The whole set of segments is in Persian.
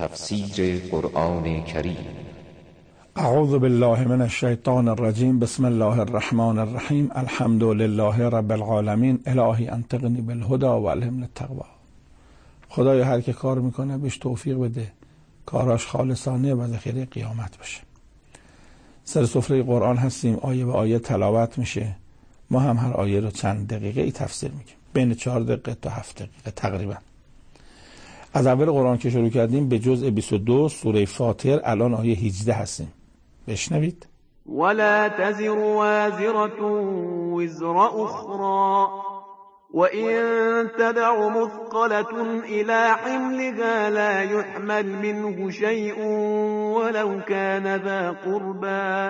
تفسیر قرآن کریم. اعوذ بالله من الشیطان الرجیم. بسم الله الرحمن الرحیم. الحمد لله رب العالمین. الهی انطقنی بالهدى و الهمنی التقوی. خدایا هر که کار میکنه بهش توفیق بده، کاراش خالصانه و ذخیره قیامت بشه. سر سفره قرآن هستیم، آیه به آیه تلاوت میشه. ما هم هر آیه رو چند دقیقه ای تفسیر میگیم، بین 4 دقیقه تا 7 دقیقه تقریبا. از اول قرآن که شروع کردیم به جزء 22 سوره فاطر، الان آیه 18 هستیم. بشنوید. ولا تزر وازرة وزر أخرى وإن تدع مثقلة إلى حملها لا يحمل منه شيء ولو كان ذا قربى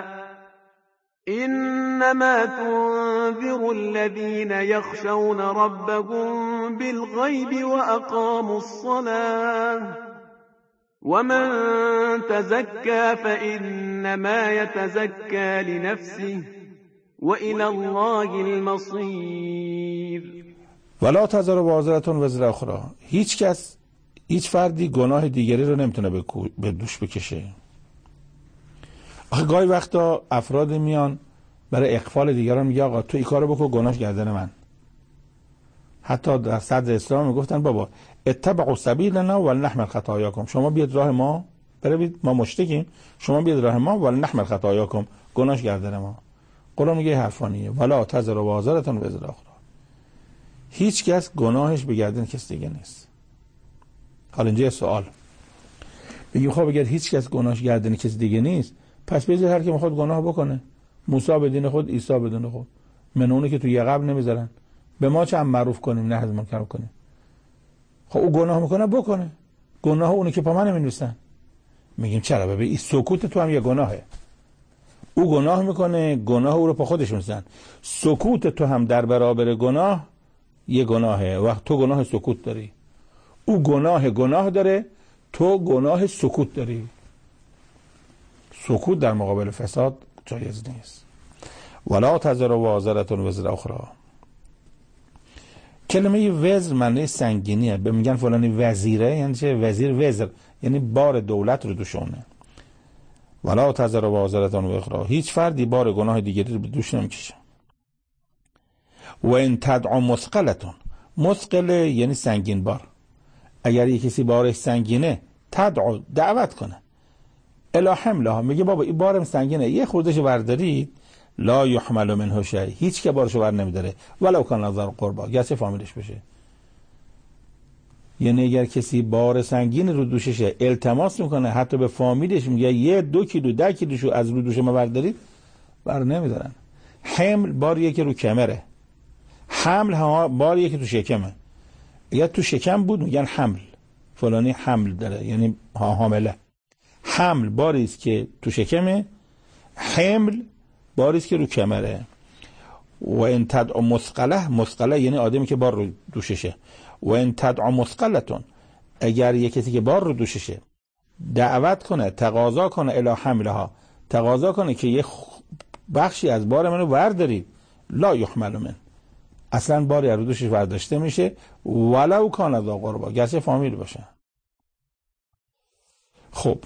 إنما تنذر الذين يخشون ربهم بالغيب وأقاموا الصلاة ومن تزكى فإنما يتزكى لنفسه وإلى الله المصير. ولا تزر وازرة وزر اخرى. هیچ فردی گناه دیگری رو نمیتونه به دوش بکشه. آخه گاهی وقتا افراد میان برای اغفال دیگران میگه آقا تو این کارو بکن، گناهش گردن من. حتی در صدر اسلام میگفتن بابا اتبعوا سبیلنا ولنحمل خطاياكم، شما بیاد راه ما، بروید، ما مشتکیم، شما بیاد راه ما ولنحمل خطاياكم، گناهش گردن ما. قرآن میگه حرفانیه. ولا تزر وازرة وزر اخرى. هیچ کس گناهش به گردن کس دیگه نیست. حالا اینجا سوال بگیم خب اگر هیچ کس گناهش گردن کس دیگه نیست، پس بذار هر کی میخواد گناه بکنه. موسی به دین خود، عیسی به دین خود. منونه که تو یقب نمیذارن. به ما چه معروف کنیم، نه از منکر کنیم. خب او گناه میکنه بکنه. گناه اونی که پا من نمی‌نویسن. میگیم چرا؟ ببین این سکوت تو هم یه گناهه. او گناه میکنه، گناه او رو پا خودش می‌نویسن. سکوت تو هم در برابر گناه یه گناهه. وقت تو گناه سکوت داری، او گناه داره، تو گناه سکوت داری. سکوت در مقابل فساد جایز نیست. ولا تزر وازرة وزر اخرى. کلمه وزر معنی سنگینیه. به میگن فلانی وزیره، یعنی چه؟ وزیر وزر یعنی بار دولت رو دوشونه. ولا تزر وازرة وزر اخرى. هیچ فردی بار گناه دیگری رو به دوش نمیکشه. و ان تدع مثقلة، مثقله یعنی سنگین بار. اگر یک کسی بارش سنگینه، تدعو دعوت کنه، الی حملها، میگه بابا این بارم سنگینه، یه خوردهشو بردارید، لا یحمل منه شیء، هیچ که بارشو بر نمیداره، ولو کان ذا قربا، گرچه فامیلش بشه. یعنی اگر کسی بار سنگین رو دوششه، التماس میکنه حتی به فامیلش، میگه یه 2 کیلو 10 کیلوشو از رو دوش ما بردارید، بر نمیدارن. حمل باریه که رو کمره، حمل باریه که تو شکمه. اگر تو شکم بود میگن حمل، فلانی حمل داره، یعنی حامله. حمل باری است که تو شکمه، حمل باری است که رو کمره. و ان تدع مثقله یعنی آدمی که بار رو دوششه. و ان تدع مثقلتون، اگر یک کسی که بار رو دوششه دعوت کنه، تقاضا کنه، الی حملها، تقاضا کنه که یه بخشی از بار منو بردارید، لا یحمل من، اصلا باری از رو دوشش برداشته میشه، ولو کان ذا قربا، گرچه فامیل باشه. خب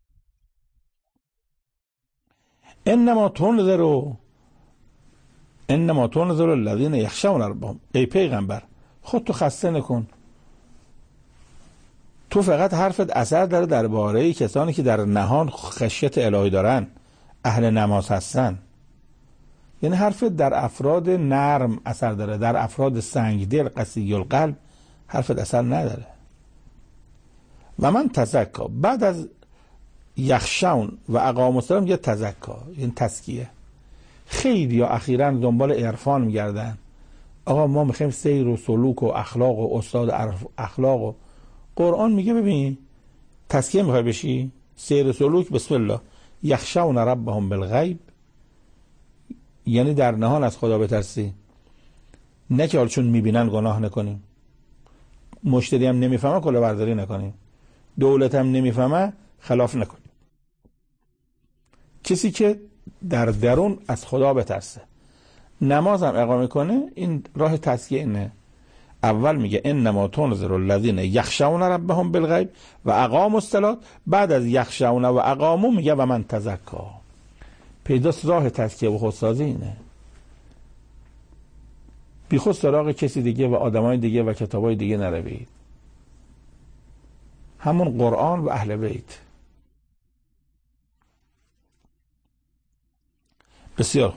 انما تنذر الذین یخشون ربهم. ای پیغمبر خود تو خسته نکن، تو فقط حرفت اثر داره درباره کسانی که در نهان خشیت الهی دارن، اهل نماز هستن. یعنی حرفت در افراد نرم اثر داره، در افراد سنگدل قسی القلب حرفت اثر نداره. و من تزکا، بعد از یخشون و اقام الصلاة یه تزکا، یعنی تزکیه. خیلی یا اخیراً دنبال عرفان میگردن، آقا ما میخوایم سیر و سلوک و اخلاق و استاد اخلاق، و قرآن میگه ببین تزکیه میخوای بشی، سیر و سلوک، بسم الله، یخشون ربهم بالغیب، یعنی در نهان از خدا بترسی، نه که حال چون میبینن گناه نکنیم، مشتری هم نمیفهمه کلاهبرداری نکنیم، دولت هم نمیفهمه خلاف نکنیم. کسی که در درون از خدا بترسه، نماز هم اقامه کنه، این راه تزکیه اینه. اول میگه انما تنذر الذین یخشون ربهم بالغیب و اقاموا الصلاة، بعد از یخشون و اقاموا میگه و من تزکا. پیداست راه تزکیه و خودسازی اینه، بی خود سراغ کسی دیگه و آدمای دیگه و کتابای دیگه نروید، همون قرآن و اهل بیت. بسیار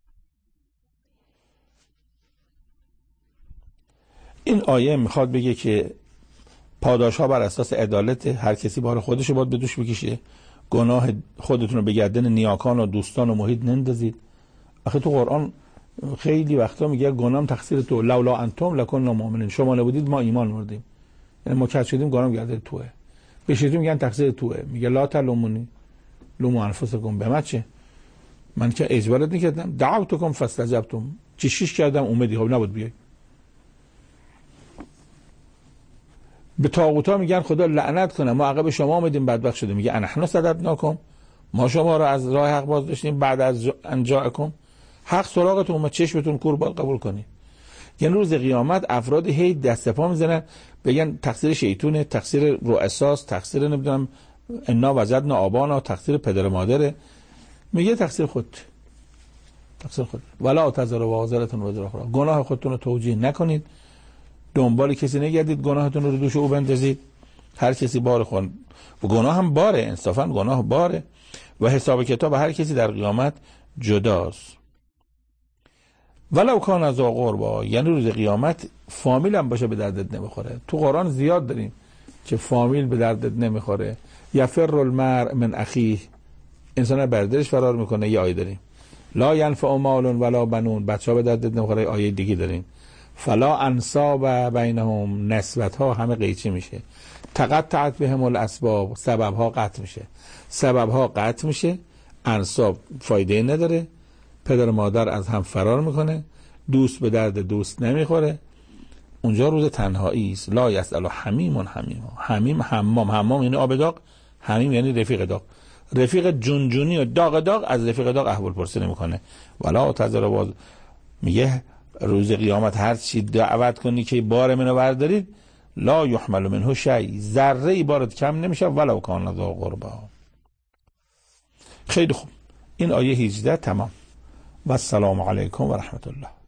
این آیه میخواد بگه که پاداش ها بر اساس عدالت، هر کسی بار خودش رو باید به دوش بکشه، گناه خودتون رو به گردن نیاکان و دوستان و محیط نندازید. آخه تو قرآن خیلی وقتا میگه گناه تقصیر تو، لولا انتم لکننا مؤمنین، شما نبودید ما ایمان آوردیم، یعنی ما کج شدیم گناه گردن توئه. بهشون میگن تقصیر توئه، میگه لا تلومونی لوموا انفسکم، به من چه؟ من که اجبارت نکردم، دعوتکم فاستجبتم، چیش کردم اومدی، خب نبود بیای. به طاغوتا میگن خدا لعنت کنه ما عقب شما اومدیم بدبخت شدیم، میگه انحن صددناکم، ما شما رو از راه حق باز داشتیم بعد از انجاکم، حق سراغتون اومد چشمتون کور باید قبول کنی. یعنی روز قیامت افراد هی دست پا میزنن بگن تقصیر شیطونه، تقصیر رؤساست، تقصیر نمیدونم انا وجدنا آبانا، تقصیر پدر مادره. میگه تقصیر خود، تقصیر خود. ولا تزر وازرة وزر اخرى، گناه خودتون رو توجیه نکنید، دنبال کسی نگردید گناهتون رو دوش او بندازید. هر کسی بار خود و گناه هم باره، انصافا گناه باره و حساب کتاب هر کسی در قیامت جداست. ولو کان ذا قربا، یعنی روز قیامت فامیل هم باشه به دردت نمیخوره. تو قرآن زیاد داریم که فامیل به دردت نمیخوره. یفر المرء من اخیه، انسان بردرش فرار میکنه. یه آیه داریم لا ینفع مال ولا بنون، بچه‌ها به دردت نمیخوره. آیه دیگه داریم فلا انساب بینهم، نسبت ها همه قیچی میشه. تقطعت بهم الاسباب، سبب ها قطع میشه، سبب ها قطع میشه، انساب فایده نداره، پدر مادر از هم فرار میکنه، دوست به درد دوست نمیخوره. اونجا روز تنهایی است. لا یسأل حمیم حمیم حمام، حمام یعنی آب داغ، حمیم یعنی رفیق داغ. رفیق جونجونی و داغ داغ از رفیق داغ احوال پرسی نمیکنه. ولا تزر باز، میگه روز قیامت هر چی دعوت کنی که بار منو بردارید لا یحمل منه شیء، ذره ای بارت کم نمیشه ولو کان ذا قربا. خیلی خوب، این آیه 18 تمام. و السلام علیکم و رحمت الله.